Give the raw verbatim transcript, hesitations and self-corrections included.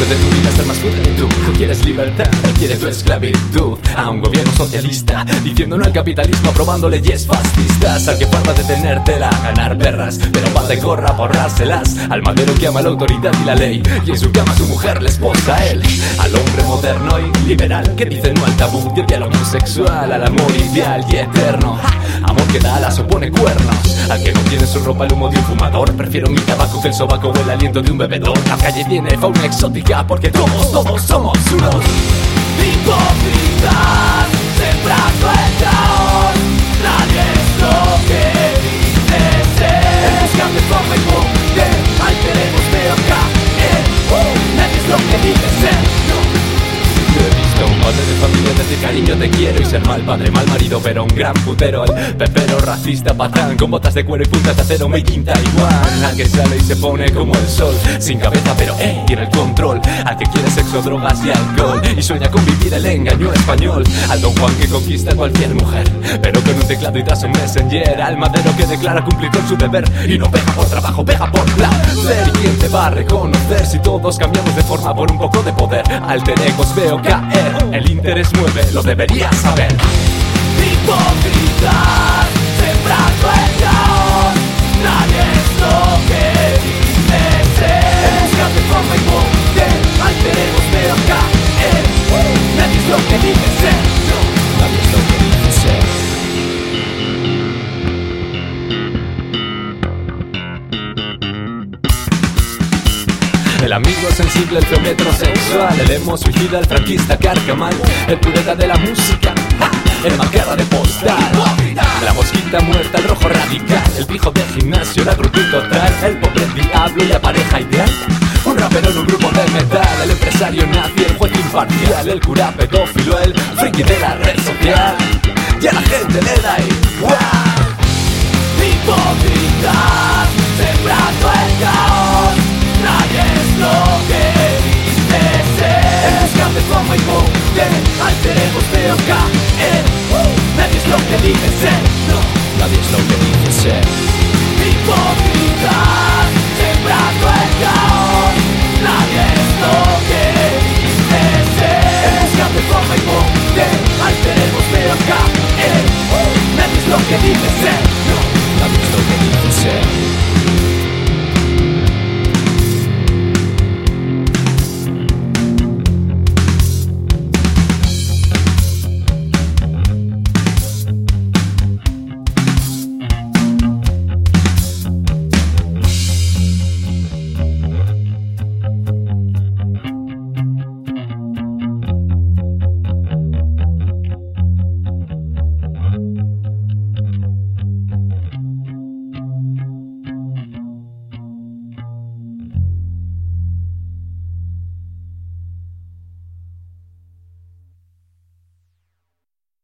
sueño de tu vida es ser más fuerte que tú. Tú quieres libertad, él quiere tu esclavitud. A un gobierno socialista, diciendo no al capitalismo, aprobando leyes fascistas. Al que forma de tenértela, ganar perras, pero va de gorra a borrárselas. Al madero que ama la autoridad y la ley, y en su cama su mujer le esposa a él. Al hombre moderno y liberal, que dice no al tabú del diálogo sexual. Al amor ideal y eterno, amor que da alas o pone cuernos. Al que no tiene su ropa el humo de un fumador, prefiero mi tabaco que el sobaco o el aliento de un bebedor. La calle tiene fauna exótica porque todos, todos somos unos hipócritas, sembrando el caos. Nadie es lo que dice ser. En busca de forma y poder, ahí queremos veo caer. uh, Nadie es lo que dice ser. Yo he visto un padre de familia decir cariño te quiero y ser mal padre, mal marido pero un gran putero. El pepero racista patán con botas de cuero y puntas de acero made in Taiwan. Al que sale y se pone como el sol, sin cabeza pero eh, tiene el control. Al que quiere sexo, drogas y alcohol y sueña con vivir el engaño español. Al don Juan que conquista a cualquier mujer, pero con un teclado y tras un messenger. Al madero que declara cumplir con su deber y no pega por trabajo, pega por placer. ¿Y quién te va a reconocer si todos cambiamos de forma por un poco de poder? Alter egos veo caer, el interés mueve, lo deberías saber. Hipócritas, sembrando el caos. Nadie es lo que dice ser. En busca de forma y poder, alter egos veo caer. uh, Nadie es lo que dice ser. No, nadie es lo que dice ser. El amigo sensible, el feo metrosexual, el emo suicida, el franquista carcamal, el pureta de la música, ¡ja! El macarra de postal, la mosquita muerta, el rojo radical, el pijo de gimnasio, la brutal total, el pobre diablo y la pareja ideal. Un rapero en un grupo de metal, el empresario nazi, el juez imparcial, el cura pedófilo, el friki de la red social. Y a la gente le da igual.